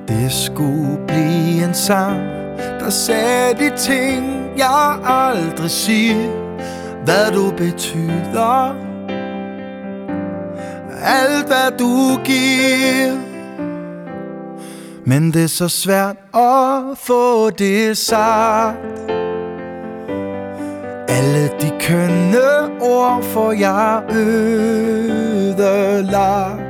Det skulle blive en sang, der sagde de ting, jeg aldrig siger. Hvad du betyder, alt hvad du giver. Men det er så svært at få det sagt. Alle de kønne ord får jeg ødelagt.